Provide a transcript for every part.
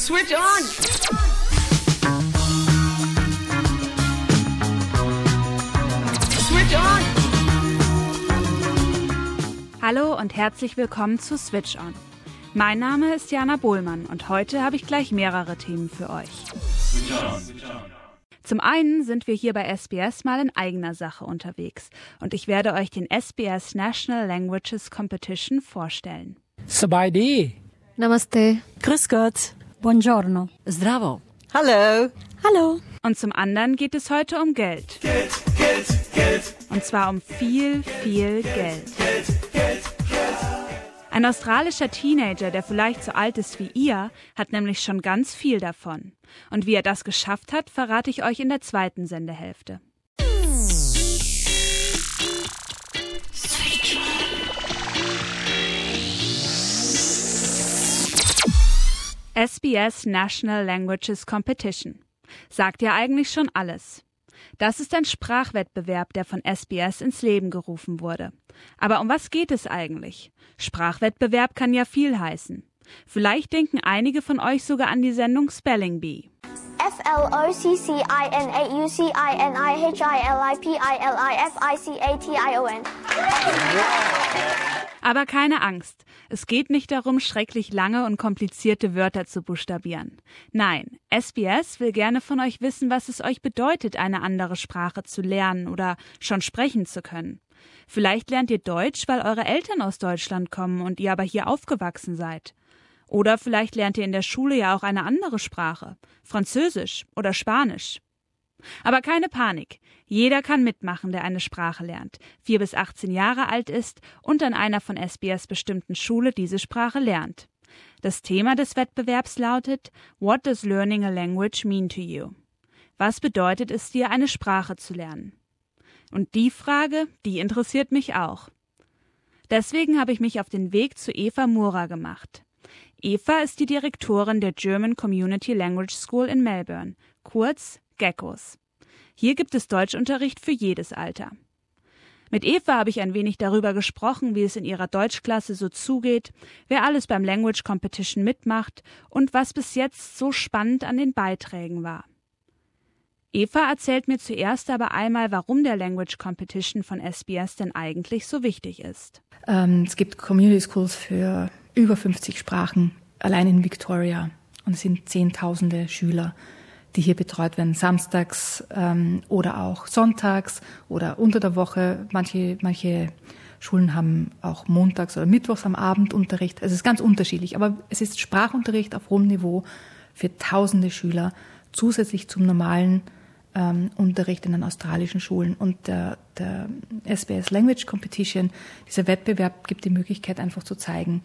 Switch on! Switch on! Hallo und herzlich willkommen zu Switch on. Mein Name ist Jana Bohlmann und heute habe ich gleich mehrere Themen für euch. Zum einen sind wir hier bei SBS mal in eigener Sache unterwegs und ich werde euch den SBS National Languages Competition vorstellen. Sabaydi. Namaste. Grüß Gott. Buongiorno. Zdravo. Hallo. Hallo. Und zum anderen geht es heute um Geld. Geld, Geld, Geld. Und zwar um viel, viel Geld. Ein australischer Teenager, der vielleicht so alt ist wie ihr, hat nämlich schon ganz viel davon. Und wie er das geschafft hat, verrate ich euch in der zweiten Sendehälfte. SBS National Languages Competition. Sagt ja eigentlich schon alles. Das ist ein Sprachwettbewerb, der von SBS ins Leben gerufen wurde. Aber um was geht es eigentlich? Sprachwettbewerb kann ja viel heißen. Vielleicht denken einige von euch sogar an die Sendung Spelling Bee. FLOCCINAUCINIHILIPILIFICATION. Aber keine Angst, es geht nicht darum, schrecklich lange und komplizierte Wörter zu buchstabieren. Nein, SBS will gerne von euch wissen, was es euch bedeutet, eine andere Sprache zu lernen oder schon sprechen zu können. Vielleicht lernt ihr Deutsch, weil eure Eltern aus Deutschland kommen und ihr aber hier aufgewachsen seid. Oder vielleicht lernt ihr in der Schule ja auch eine andere Sprache, Französisch oder Spanisch. Aber keine Panik, jeder kann mitmachen, der eine Sprache lernt, 4 bis 18 Jahre alt ist und an einer von SBS bestimmten Schule diese Sprache lernt. Das Thema des Wettbewerbs lautet What does learning a language mean to you? Was bedeutet es dir, eine Sprache zu lernen? Und die Frage, die interessiert mich auch. Deswegen habe ich mich auf den Weg zu Eva Mura gemacht. Eva ist die Direktorin der German Community Language School in Melbourne, kurz Geckos. Hier gibt es Deutschunterricht für jedes Alter. Mit Eva habe ich ein wenig darüber gesprochen, wie es in ihrer Deutschklasse so zugeht, wer alles beim Language Competition mitmacht und was bis jetzt so spannend an den Beiträgen war. Eva erzählt mir zuerst aber einmal, warum der Language Competition von SBS denn eigentlich so wichtig ist. Es gibt Community Schools für über 50 Sprachen, allein in Victoria. Und es sind Zehntausende Schüler, die hier betreut werden, samstags oder auch sonntags oder unter der Woche. Manche Schulen haben auch montags oder mittwochs am Abend Unterricht. Also es ist ganz unterschiedlich, aber es ist Sprachunterricht auf hohem Niveau für tausende Schüler, zusätzlich zum normalen Unterricht in den australischen Schulen. Und der SBS Language Competition, dieser Wettbewerb, gibt die Möglichkeit, einfach zu zeigen,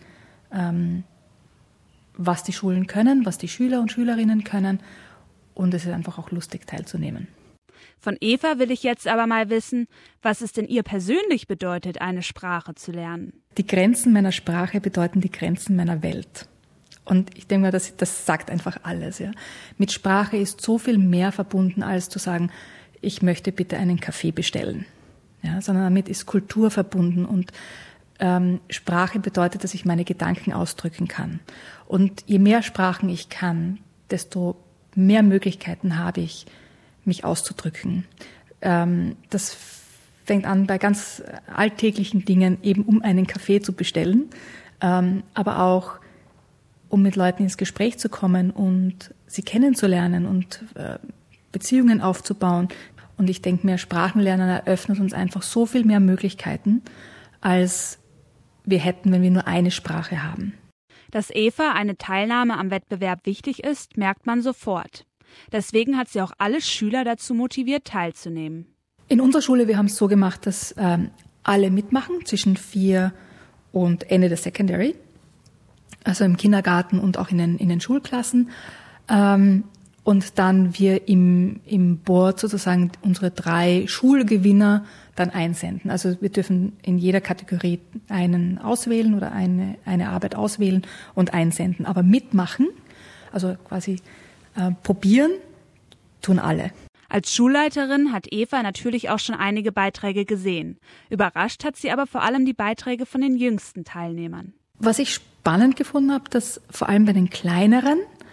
was die Schulen können, was die Schüler und Schülerinnen können. Und es ist einfach auch lustig, teilzunehmen. Von Eva will ich jetzt aber mal wissen, was es denn ihr persönlich bedeutet, eine Sprache zu lernen. Die Grenzen meiner Sprache bedeuten die Grenzen meiner Welt. Und ich denke mal, das sagt einfach alles. Ja. Mit Sprache ist so viel mehr verbunden, als zu sagen, ich möchte bitte einen Kaffee bestellen. Ja, sondern damit ist Kultur verbunden und Sprache bedeutet, dass ich meine Gedanken ausdrücken kann. Und je mehr Sprachen ich kann, desto mehr Möglichkeiten habe ich, mich auszudrücken. Das fängt an bei ganz alltäglichen Dingen, eben um einen Kaffee zu bestellen, aber auch um mit Leuten ins Gespräch zu kommen und sie kennenzulernen und Beziehungen aufzubauen. Und ich denke mir, Sprachenlernen eröffnet uns einfach so viel mehr Möglichkeiten, als wir hätten, wenn wir nur eine Sprache haben. Dass Eva eine Teilnahme am Wettbewerb wichtig ist, merkt man sofort. Deswegen hat sie auch alle Schüler dazu motiviert, teilzunehmen. In unserer Schule, wir haben es so gemacht, dass alle mitmachen, zwischen 4 und Ende der Secondary, also im Kindergarten und auch in den Schulklassen. Und dann wir im Board sozusagen unsere 3 Schulgewinner dann einsenden. Also wir dürfen in jeder Kategorie einen auswählen oder eine Arbeit auswählen und einsenden. Aber mitmachen, also quasi probieren, tun alle. Als Schulleiterin hat Eva natürlich auch schon einige Beiträge gesehen. Überrascht hat sie aber vor allem die Beiträge von den jüngsten Teilnehmern. Was ich spannend gefunden habe, dass vor allem bei den kleineren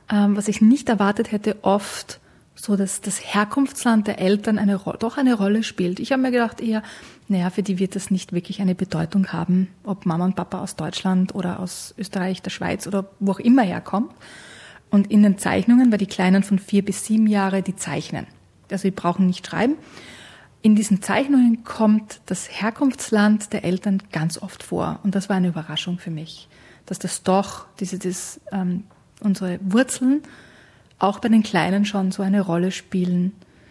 was ich nicht erwartet hätte, oft so, dass das Herkunftsland der Eltern doch eine Rolle spielt. Ich habe mir gedacht eher, für die wird das nicht wirklich eine Bedeutung haben, ob Mama und Papa aus Deutschland oder aus Österreich, der Schweiz oder wo auch immer herkommt. Und in den Zeichnungen, weil die Kleinen von 4 bis 7 Jahre, die zeichnen. Also die brauchen nicht schreiben. In diesen Zeichnungen kommt das Herkunftsland der Eltern ganz oft vor. Und das war eine Überraschung für mich, dass das doch, unsere Wurzeln auch bei den Kleinen schon so eine Rolle spielen,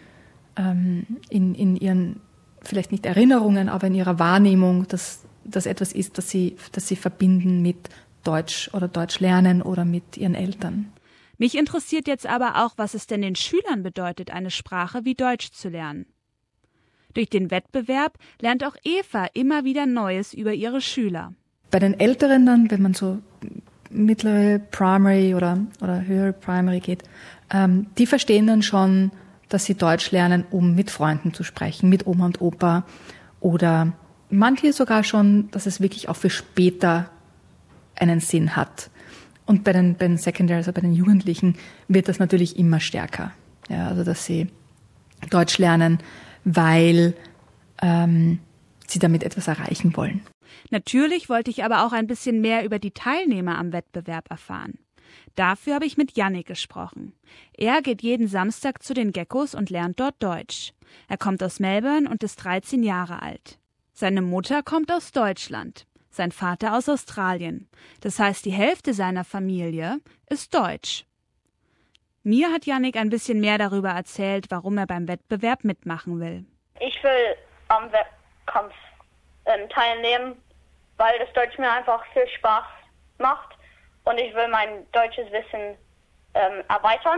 in ihren, vielleicht nicht Erinnerungen, aber in ihrer Wahrnehmung, dass das etwas ist, das sie verbinden mit Deutsch oder Deutsch lernen oder mit ihren Eltern. Mich interessiert jetzt aber auch, was es denn den Schülern bedeutet, eine Sprache wie Deutsch zu lernen. Durch den Wettbewerb lernt auch Eva immer wieder Neues über ihre Schüler. Bei den Älteren dann, wenn man so mittlere Primary oder höhere Primary geht, die verstehen dann schon, dass sie Deutsch lernen, um mit Freunden zu sprechen, mit Oma und Opa oder manche sogar schon, dass es wirklich auch für später einen Sinn hat. Und bei den Secondary, also bei den Jugendlichen, wird das natürlich immer stärker. Ja, also dass sie Deutsch lernen, weil sie damit etwas erreichen wollen. Natürlich wollte ich aber auch ein bisschen mehr über die Teilnehmer am Wettbewerb erfahren. Dafür habe ich mit Yannick gesprochen. Er geht jeden Samstag zu den Geckos und lernt dort Deutsch. Er kommt aus Melbourne und ist 13 Jahre alt. Seine Mutter kommt aus Deutschland, sein Vater aus Australien. Das heißt, die Hälfte seiner Familie ist deutsch. Mir hat Yannick ein bisschen mehr darüber erzählt, warum er beim Wettbewerb mitmachen will. Ich will am Wettkampf teilnehmen, weil das Deutsch mir einfach viel Spaß macht und ich will mein deutsches Wissen erweitern.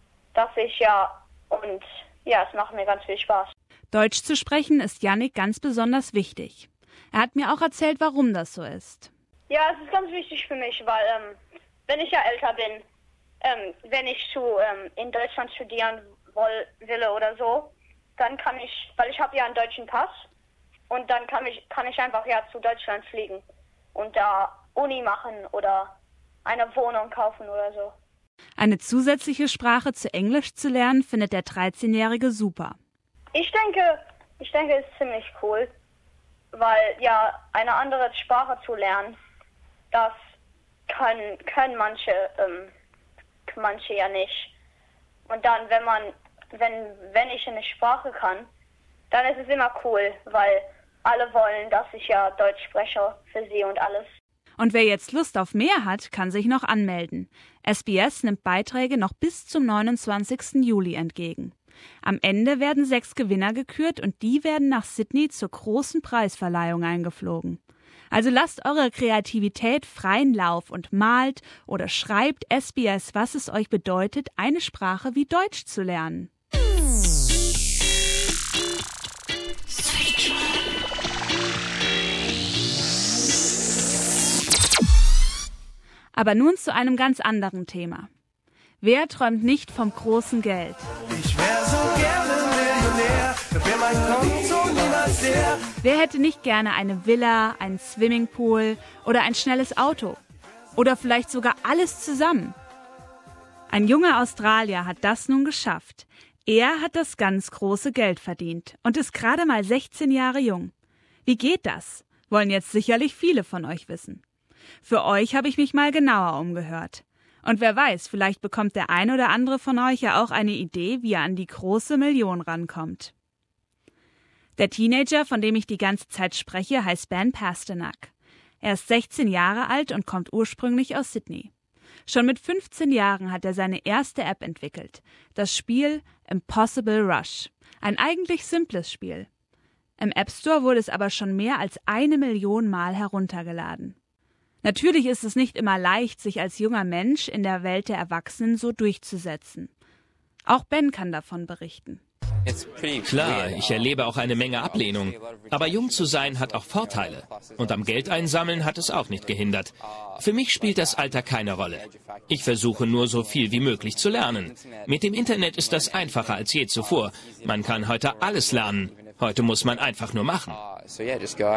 Es macht mir ganz viel Spaß. Deutsch zu sprechen ist Yannick ganz besonders wichtig. Er hat mir auch erzählt, warum das so ist. Ja, es ist ganz wichtig für mich, weil wenn ich ja älter bin, wenn ich in Deutschland studieren will oder so, dann kann ich, weil ich habe ja einen deutschen Pass, und dann kann ich einfach zu Deutschland fliegen und da Uni machen oder eine Wohnung kaufen oder so. Eine zusätzliche Sprache zu Englisch zu lernen, findet der 13-Jährige super. Ich denke, es ist ziemlich cool, weil eine andere Sprache zu lernen, das können manche ja nicht. Und dann, wenn ich eine Sprache kann, dann ist es immer cool, weil alle wollen, dass ich ja Deutsch spreche für sie und alles. Und wer jetzt Lust auf mehr hat, kann sich noch anmelden. SBS nimmt Beiträge noch bis zum 29. Juli entgegen. Am Ende werden 6 Gewinner gekürt und die werden nach Sydney zur großen Preisverleihung eingeflogen. Also lasst eure Kreativität freien Lauf und malt oder schreibt SBS, was es euch bedeutet, eine Sprache wie Deutsch zu lernen. Aber nun zu einem ganz anderen Thema. Wer träumt nicht vom großen Geld? Ich wär so gerne Millionär, wär mein Konto niemals leer. Wer hätte nicht gerne eine Villa, einen Swimmingpool oder ein schnelles Auto? Oder vielleicht sogar alles zusammen? Ein junger Australier hat das nun geschafft. Er hat das ganz große Geld verdient und ist gerade mal 16 Jahre jung. Wie geht das? Wollen jetzt sicherlich viele von euch wissen. Für euch habe ich mich mal genauer umgehört. Und wer weiß, vielleicht bekommt der ein oder andere von euch ja auch eine Idee, wie er an die große Million rankommt. Der Teenager, von dem ich die ganze Zeit spreche, heißt Ben Pasternak. Er ist 16 Jahre alt und kommt ursprünglich aus Sydney. Schon mit 15 Jahren hat er seine erste App entwickelt, das Spiel Impossible Rush. Ein eigentlich simples Spiel. Im App Store wurde es aber schon mehr als 1 Million Mal heruntergeladen. Natürlich ist es nicht immer leicht, sich als junger Mensch in der Welt der Erwachsenen so durchzusetzen. Auch Ben kann davon berichten. Klar, ich erlebe auch eine Menge Ablehnung. Aber jung zu sein hat auch Vorteile. Und am Geld einsammeln hat es auch nicht gehindert. Für mich spielt das Alter keine Rolle. Ich versuche nur so viel wie möglich zu lernen. Mit dem Internet ist das einfacher als je zuvor. Man kann heute alles lernen. Heute muss man einfach nur machen.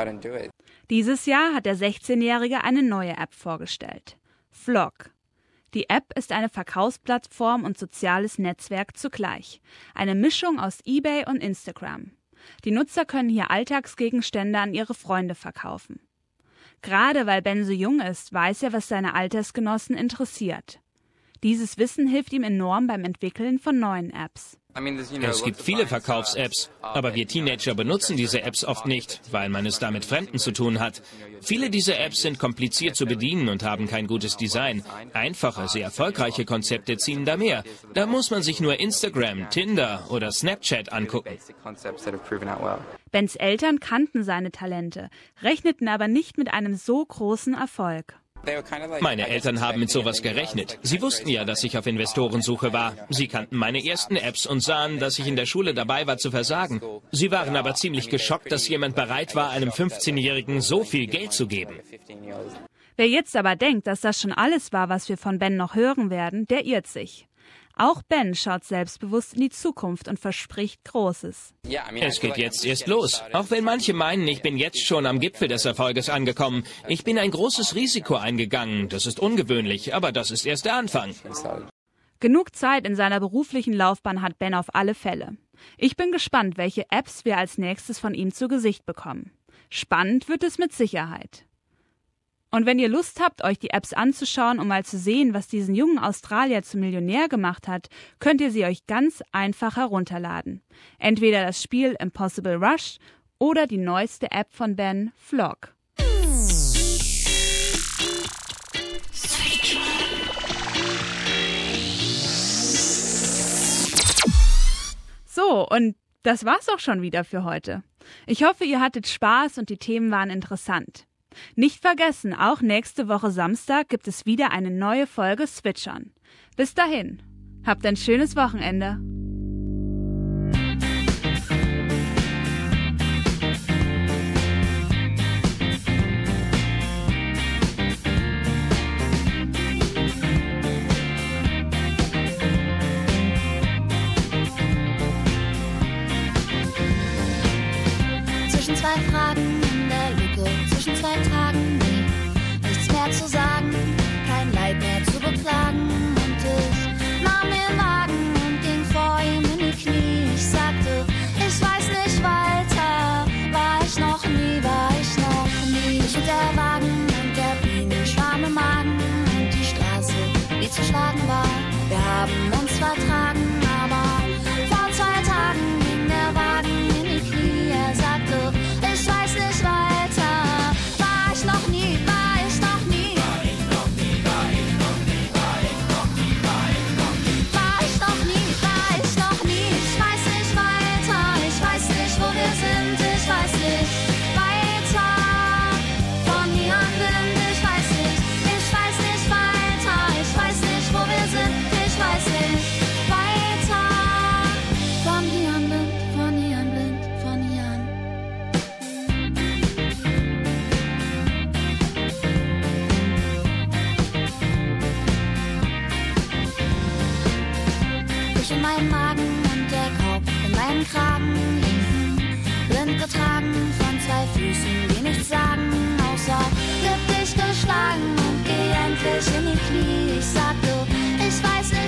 Dieses Jahr hat der 16-Jährige eine neue App vorgestellt. Vlog. Die App ist eine Verkaufsplattform und soziales Netzwerk zugleich. Eine Mischung aus eBay und Instagram. Die Nutzer können hier Alltagsgegenstände an ihre Freunde verkaufen. Gerade weil Ben so jung ist, weiß er, was seine Altersgenossen interessiert. Dieses Wissen hilft ihm enorm beim Entwickeln von neuen Apps. Es gibt viele Verkaufs-Apps, aber wir Teenager benutzen diese Apps oft nicht, weil man es da mit Fremden zu tun hat. Viele dieser Apps sind kompliziert zu bedienen und haben kein gutes Design. Einfache, sehr erfolgreiche Konzepte ziehen da mehr. Da muss man sich nur Instagram, Tinder oder Snapchat angucken. Bens Eltern kannten seine Talente, rechneten aber nicht mit einem so großen Erfolg. Meine Eltern haben mit sowas gerechnet. Sie wussten ja, dass ich auf Investorensuche war. Sie kannten meine ersten Apps und sahen, dass ich in der Schule dabei war zu versagen. Sie waren aber ziemlich geschockt, dass jemand bereit war, einem 15-Jährigen so viel Geld zu geben. Wer jetzt aber denkt, dass das schon alles war, was wir von Ben noch hören werden, der irrt sich. Auch Ben schaut selbstbewusst in die Zukunft und verspricht Großes. Es geht jetzt erst los. Auch wenn manche meinen, ich bin jetzt schon am Gipfel des Erfolges angekommen. Ich bin ein großes Risiko eingegangen. Das ist ungewöhnlich, aber das ist erst der Anfang. Genug Zeit in seiner beruflichen Laufbahn hat Ben auf alle Fälle. Ich bin gespannt, welche Apps wir als nächstes von ihm zu Gesicht bekommen. Spannend wird es mit Sicherheit. Und wenn ihr Lust habt, euch die Apps anzuschauen, um mal zu sehen, was diesen jungen Australier zum Millionär gemacht hat, könnt ihr sie euch ganz einfach herunterladen. Entweder das Spiel Impossible Rush oder die neueste App von Ben, Vlog. So, und das war's auch schon wieder für heute. Ich hoffe, ihr hattet Spaß und die Themen waren interessant. Nicht vergessen, auch nächste Woche Samstag gibt es wieder eine neue Folge Switch On. Bis dahin, habt ein schönes Wochenende. Zwischen zwei Fragen in der Lücke, zwischen zwei Tagen nie. Nichts mehr zu sagen, kein Leid mehr zu beklagen. Und ich nahm den Wagen und ging vor ihm in die Knie. Ich sagte, ich weiß nicht weiter, war ich noch nie. Ich und der Wagen und der Bienenschwarm im Magen und die Straße, die zu schlagen war. Wir haben uns vertragen, aber vor 2 Tagen ging der Wagen in die Knie. Er sagte, ich weiß nicht weiter, war ich noch nie. Ich weiß nicht weiter, ich weiß nicht, wo wir sind, ich weiß nicht weiter, von hier an blind, ich weiß nicht weiter, ich weiß nicht, wo wir sind, ich weiß nicht weiter, von hier an blind, von hier an blind, von hier an. Ich in meinem Magen und der Korb in meinem Kragen liefen, blind getragen von 2 Füßen, die nichts sagen, außer gib dich geschlagen und geh endlich in die Knie. Ich sagte, ich weiß nicht